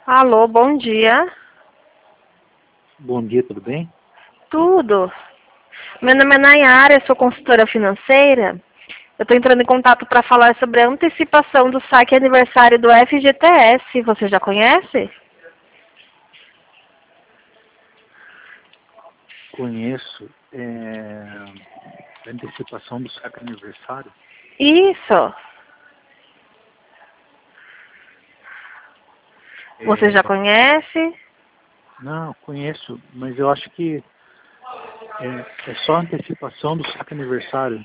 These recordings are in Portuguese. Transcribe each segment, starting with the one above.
Alô, bom dia. Bom dia, tudo bem? Tudo. Meu nome é Nayara, sou consultora financeira. Eu estou entrando em contato para falar sobre a antecipação do saque aniversário do FGTS. Você já conhece? Conheço a antecipação do saque aniversário. Isso. Você já É, conhece? não, conheço, mas eu acho que é só antecipação do saque aniversário.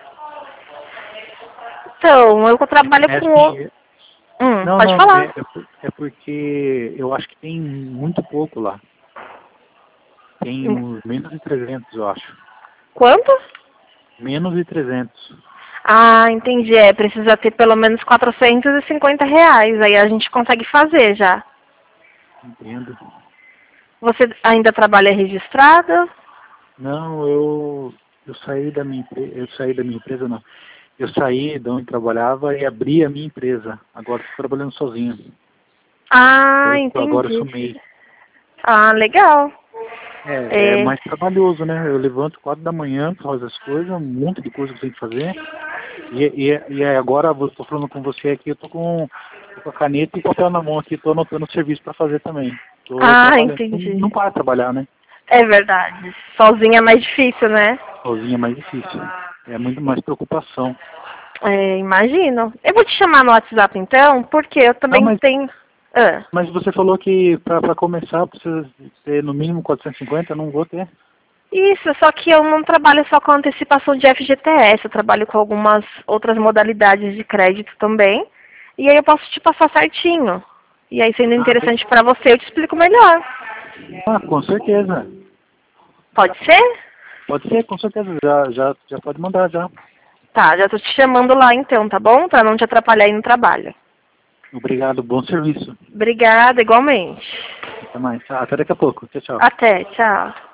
Então, eu trabalho É com... assim, não, Pode não, falar. é porque eu acho que tem muito pouco lá. Tem uns menos de 300, eu acho. Quanto? Menos de 300. Ah, entendi. Precisa ter pelo menos R$ 450. Aí a gente consegue fazer já. Entendo. Você ainda trabalha registrado? Não, eu saí da minha empresa, não. Eu saí de onde trabalhava e abri a minha empresa. Agora estou trabalhando sozinho. Ah, Agora eu entendi. sou MEI. Ah, legal. É É, mais trabalhoso, né? Eu levanto 4 da manhã para fazer as coisas, um monte de coisa que tem que fazer. E agora eu estou falando com você aqui, eu tô com a caneta e papel na mão aqui, estou anotando o serviço para fazer também. Estou ah, trabalhando. entendi. Não para de trabalhar, né? É verdade. Sozinha é mais difícil, né? Sozinho é mais difícil. É muito mais preocupação. É, imagino. Eu vou te chamar no WhatsApp então, porque eu Não, também tenho. Ah, mas você falou que para começar precisa ter no mínimo 450, eu não vou ter. isso, só que eu não trabalho só com antecipação de FGTS, eu trabalho com algumas outras modalidades de crédito também. E aí eu posso te passar certinho. E aí, sendo Ah, interessante para você, eu te explico melhor. com certeza. Pode ser? Pode ser, com certeza. Já pode mandar já. Tá, já tô te chamando lá então, tá bom? Pra não te atrapalhar aí no trabalho. Obrigado, bom serviço. Obrigada, igualmente. Até mais. Até daqui a pouco. Tchau, tchau. Até, tchau.